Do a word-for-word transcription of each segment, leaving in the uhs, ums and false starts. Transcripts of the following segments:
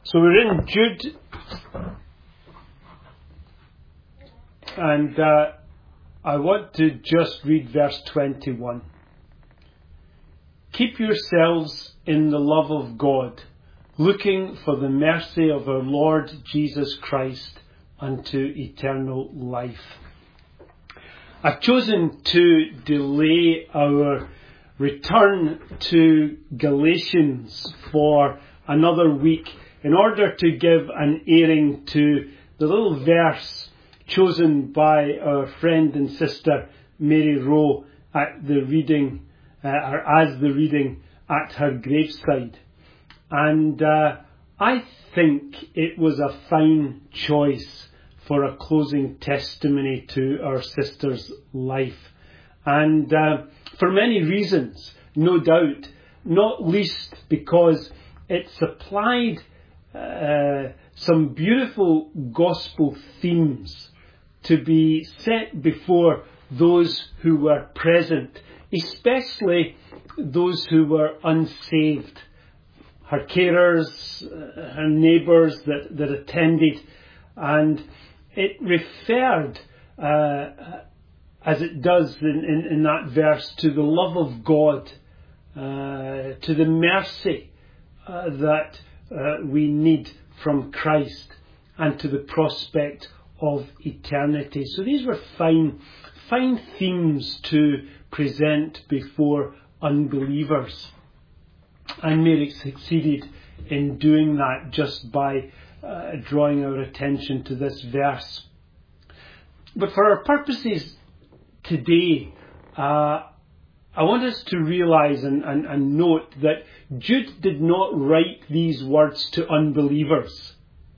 So we're in Jude, and uh, I want to just read verse twenty-one. Keep yourselves in the love of God, looking for the mercy of our Lord Jesus Christ unto eternal life. I've chosen to delay our return to Galatians for another week in order to give an airing to the little verse chosen by our friend and sister Mary Rowe at the reading, uh, or as the reading at her graveside. And uh, I think it was a fine choice for a closing testimony to our sister's life. And uh, for many reasons, no doubt, not least because it supplied uh, some beautiful gospel themes to be set before those who were present, especially those who were unsaved. Her carers, uh, her neighbours that, that attended, and it referred, uh, as it does in, in, in that verse, to the love of God, uh, to the mercy uh, that uh, we need from Christ, and to the prospect of eternity. So these were fine, fine themes to present before unbelievers. And Mary succeeded in doing that just by uh, drawing our attention to this verse. But for our purposes today, uh, I want us to realise and, and, and note that Jude did not write these words to unbelievers,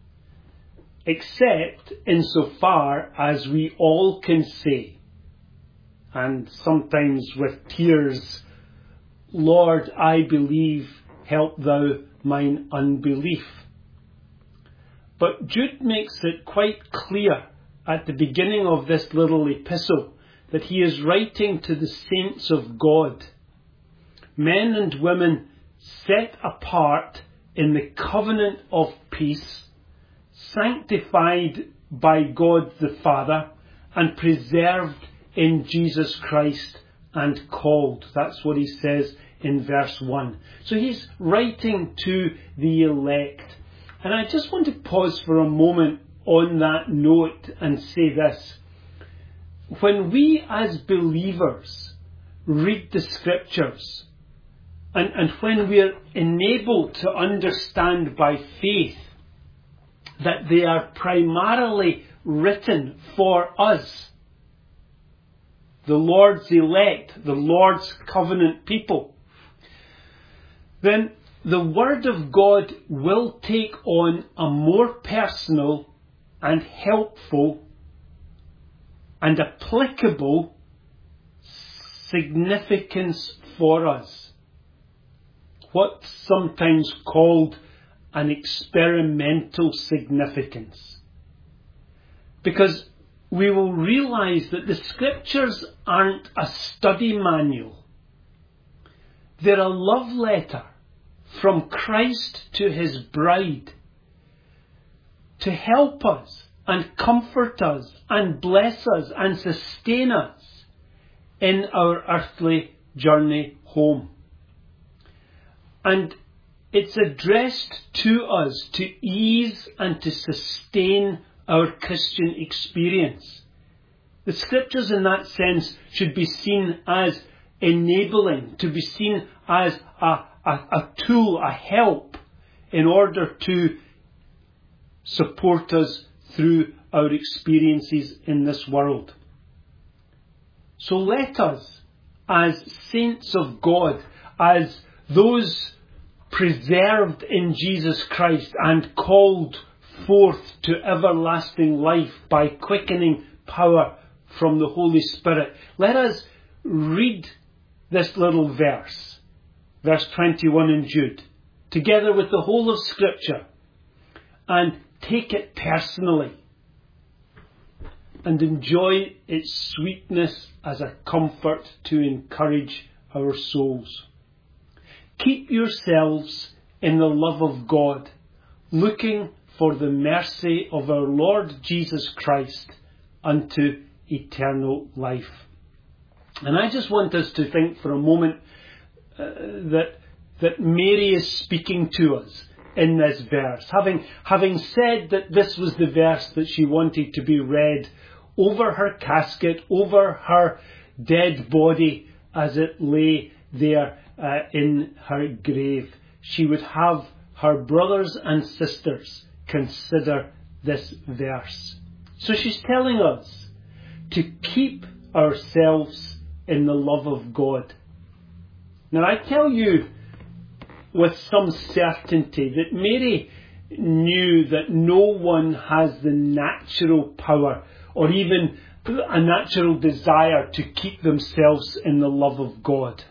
except insofar as we all can say, and sometimes with tears, Lord, I believe, help thou mine unbelief. But Jude makes it quite clear at the beginning of this little epistle that he is writing to the saints of God, men and women set apart in the covenant of peace, sanctified by God the Father, and preserved in Jesus Christ and called. That's what he says in verse one. So he's writing to the elect. And I just want to pause for a moment on that note and say this. When we as believers read the scriptures, and, and when we are enabled to understand by faith that they are primarily written for us, the Lord's elect, the Lord's covenant people, then the Word of God will take on a more personal and helpful and applicable significance for us. What's sometimes called an experimental significance. Because we will realise that the scriptures aren't a study manual. They're a love letter from Christ to his bride to help us and comfort us and bless us and sustain us in our earthly journey home. And it's addressed to us to ease and to sustain our Christian experience. The scriptures in that sense should be seen as enabling, to be seen as a, a, a tool, a help, in order to support us through our experiences in this world. So let us, as saints of God, as those preserved in Jesus Christ and called forth to everlasting life by quickening power from the Holy Spirit, let us read this little verse, verse twenty-one in Jude, together with the whole of Scripture, and take it personally and enjoy its sweetness as a comfort to encourage our souls. Keep yourselves in the love of God, looking for the mercy of our Lord Jesus Christ unto eternal life. And I just want us to think for a moment uh, that that Mary is speaking to us in this verse. Having, having said that this was the verse that she wanted to be read over her casket, over her dead body as it lay there uh, in her grave, she would have her brothers and sisters consider this verse. So she's telling us to keep ourselves in the love of God. Now I tell you with some certainty that Mary knew that no one has the natural power or even a natural desire to keep themselves in the love of God.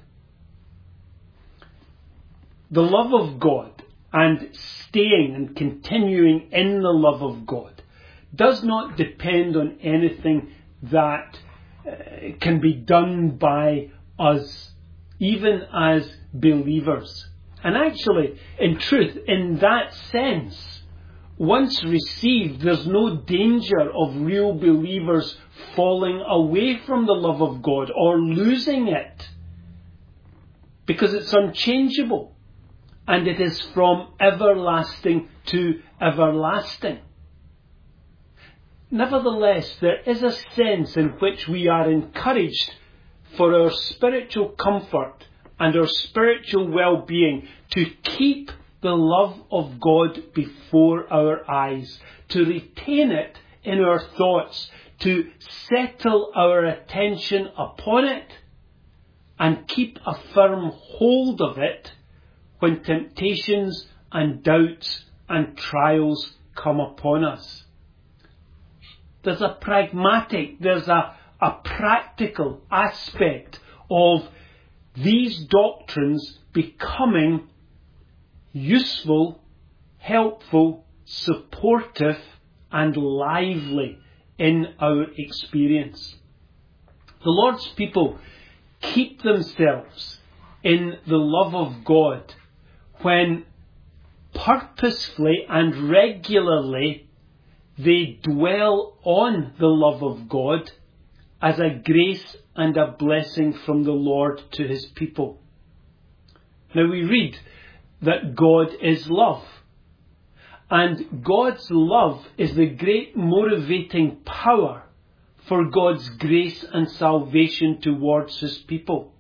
The love of God and staying and continuing in the love of God does not depend on anything that uh, can be done by us, even as believers. And actually, in truth, in that sense, once received, there's no danger of real believers falling away from the love of God or losing it, because it's unchangeable and it is from everlasting to everlasting. Nevertheless, there is a sense in which we are encouraged for our spiritual comfort and our spiritual well-being to keep the love of God before our eyes, to retain it in our thoughts, to settle our attention upon it, and keep a firm hold of it when temptations and doubts and trials come upon us. There's a pragmatic, there's a, a practical aspect of these doctrines becoming useful, helpful, supportive and lively in our experience. The Lord's people keep themselves in the love of God when purposefully and regularly they dwell on the love of God as a grace and a blessing from the Lord to his people. Now we read that God is love. And God's love is the great motivating power for God's grace and salvation towards his people.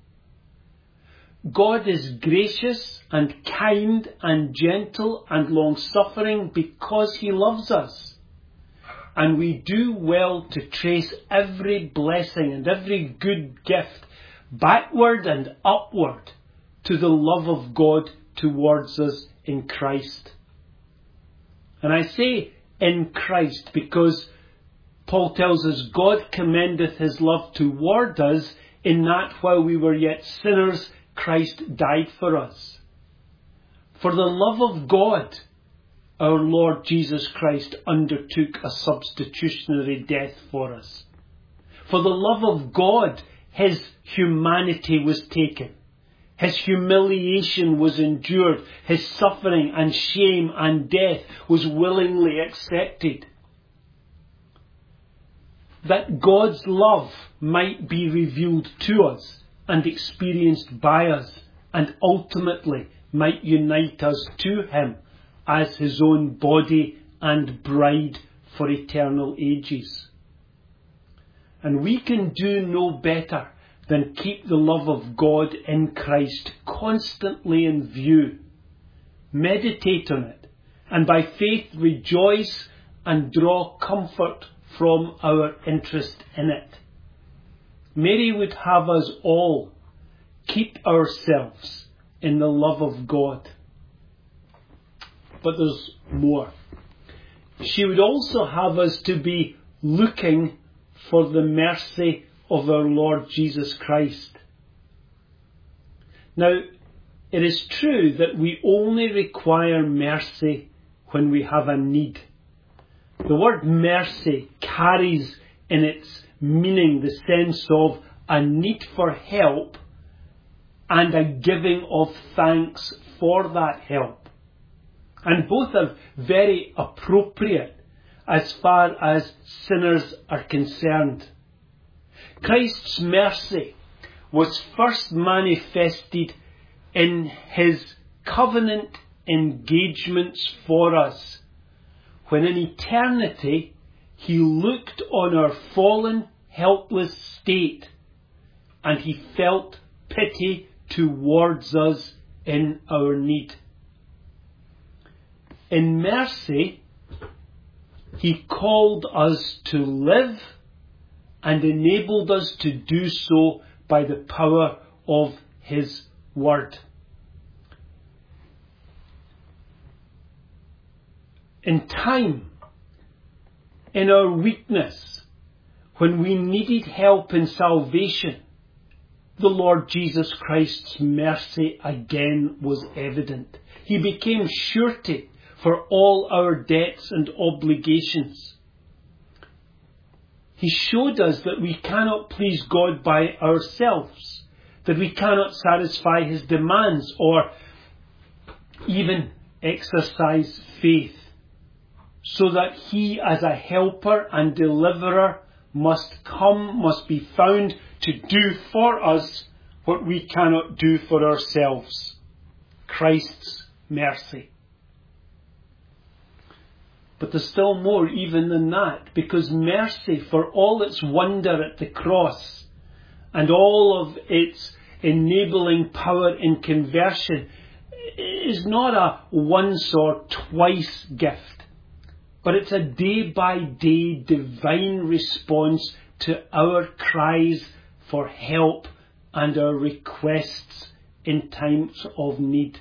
God is gracious and kind and gentle and long-suffering because he loves us. And we do well to trace every blessing and every good gift backward and upward to the love of God towards us in Christ. And I say in Christ because Paul tells us God commendeth his love toward us in that while we were yet sinners, Christ died for us. For the love of God, our Lord Jesus Christ undertook a substitutionary death for us. For the love of God, his humanity was taken. His humiliation was endured. His suffering and shame and death was willingly accepted. That God's love might be revealed to us and experienced by us, and ultimately might unite us to him as his own body and bride for eternal ages. And we can do no better than keep the love of God in Christ constantly in view. Meditate on it, and by faith rejoice and draw comfort from our interest in it. Mary would have us all keep ourselves in the love of God. But there's more. She would also have us to be looking for the mercy of our Lord Jesus Christ. Now, it is true that we only require mercy when we have a need. The word mercy carries in its meaning the sense of a need for help and a giving of thanks for that help. And both are very appropriate as far as sinners are concerned. Christ's mercy was first manifested in his covenant engagements for us, when in eternity he looked on our fallen, helpless state and he felt pity towards us in our need. In mercy, he called us to live and enabled us to do so by the power of his word. In time, in our weakness, when we needed help in salvation, the Lord Jesus Christ's mercy again was evident. He became surety for all our debts and obligations. He showed us that we cannot please God by ourselves, that we cannot satisfy his demands or even exercise faith, so that he as a helper and deliverer must come, must be found to do for us what we cannot do for ourselves. Christ's mercy. But there's still more even than that, because mercy, for all its wonder at the cross and all of its enabling power in conversion, is not a once or twice gift, but it's a day-by-day divine response to our cries for help and our requests in times of need.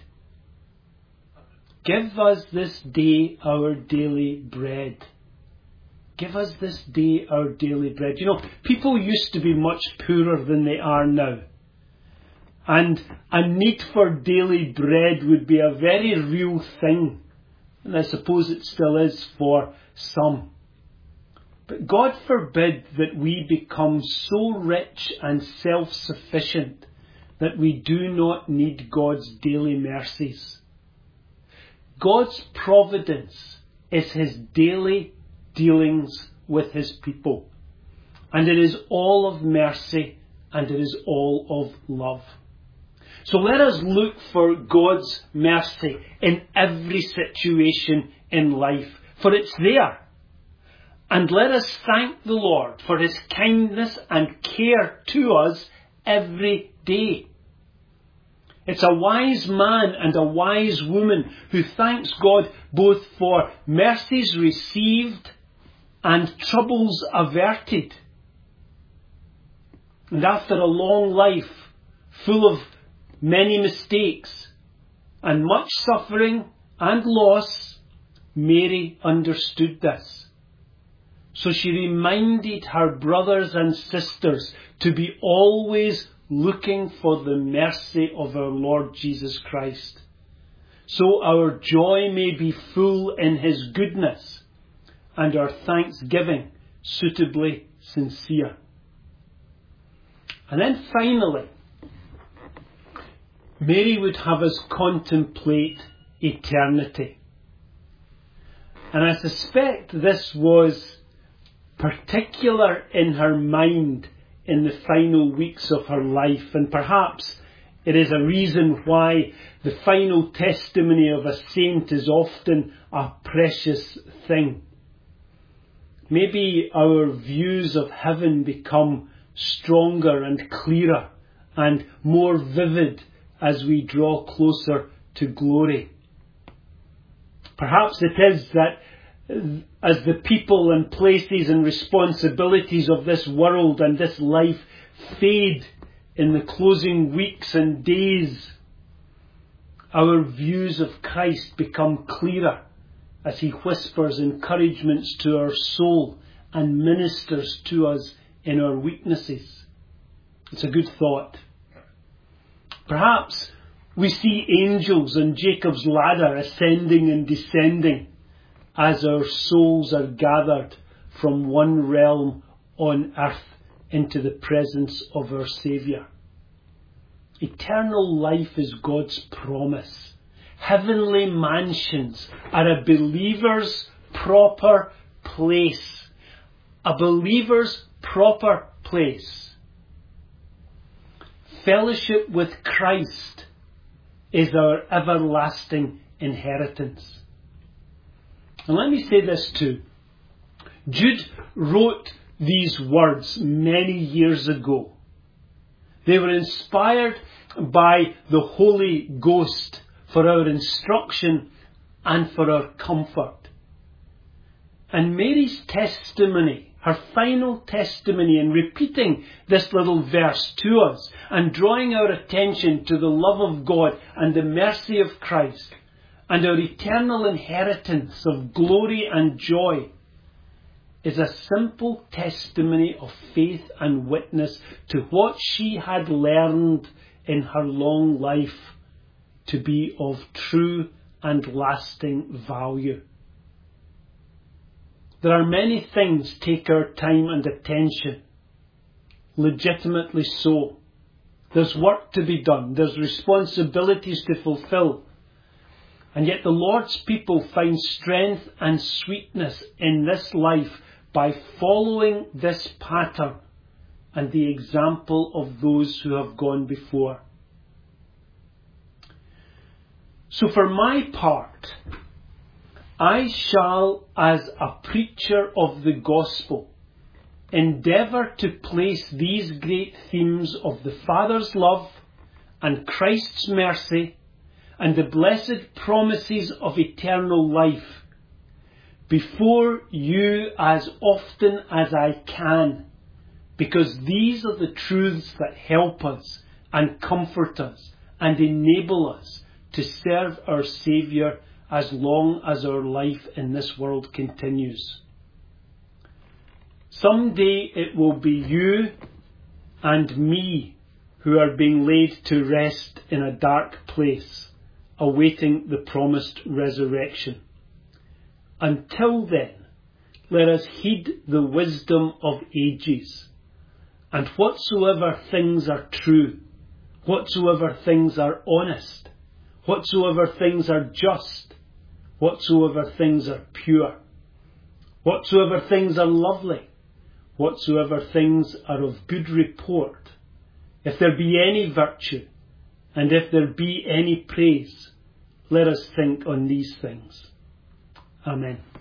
Give us this day our daily bread. Give us this day our daily bread. You know, people used to be much poorer than they are now. And a need for daily bread would be a very real thing. And I suppose it still is for some. But God forbid that we become so rich and self-sufficient that we do not need God's daily mercies. God's providence is his daily dealings with his people. And it is all of mercy and it is all of love. So let us look for God's mercy in every situation in life, for it's there. And let us thank the Lord for his kindness and care to us every day. It's a wise man and a wise woman who thanks God both for mercies received and troubles averted. And after a long life full of many mistakes and much suffering and loss, Mary understood this. So she reminded her brothers and sisters to be always looking for the mercy of our Lord Jesus Christ, so our joy may be full in his goodness and our thanksgiving suitably sincere. And then finally, Mary would have us contemplate eternity. And I suspect this was particular in her mind in the final weeks of her life, and perhaps it is a reason why the final testimony of a saint is often a precious thing. Maybe our views of heaven become stronger and clearer and more vivid as we draw closer to glory. Perhaps it is that as the people and places and responsibilities of this world and this life fade in the closing weeks and days, our views of Christ become clearer as he whispers encouragements to our soul and ministers to us in our weaknesses. It's a good thought. Perhaps we see angels on Jacob's ladder ascending and descending as our souls are gathered from one realm on earth into the presence of our Saviour. Eternal life is God's promise. heavenly mansions are a believer's proper place. A believer's proper place. Fellowship with Christ is our everlasting inheritance. And let me say this too. Jude wrote these words many years ago. They were inspired by the Holy Ghost for our instruction and for our comfort. And Mary's testimony, her final testimony in repeating this little verse to us and drawing our attention to the love of God and the mercy of Christ and our eternal inheritance of glory and joy, is a simple testimony of faith and witness to what she had learned in her long life to be of true and lasting value. There are many things take our time and attention, legitimately so. There's work to be done, there's responsibilities to fulfill. And yet the Lord's people find strength and sweetness in this life by following this pattern and the example of those who have gone before. So for my part, I shall, as a preacher of the gospel, endeavour to place these great themes of the Father's love and Christ's mercy and the blessed promises of eternal life before you as often as I can, because these are the truths that help us and comfort us and enable us to serve our Saviour as long as our life in this world continues. Someday it will be you and me who are being laid to rest in a dark place, awaiting the promised resurrection. Until then, let us heed the wisdom of ages, and whatsoever things are true, whatsoever things are honest, whatsoever things are just, whatsoever things are pure, whatsoever things are lovely, whatsoever things are of good report, if there be any virtue, and if there be any praise, let us think on these things. Amen.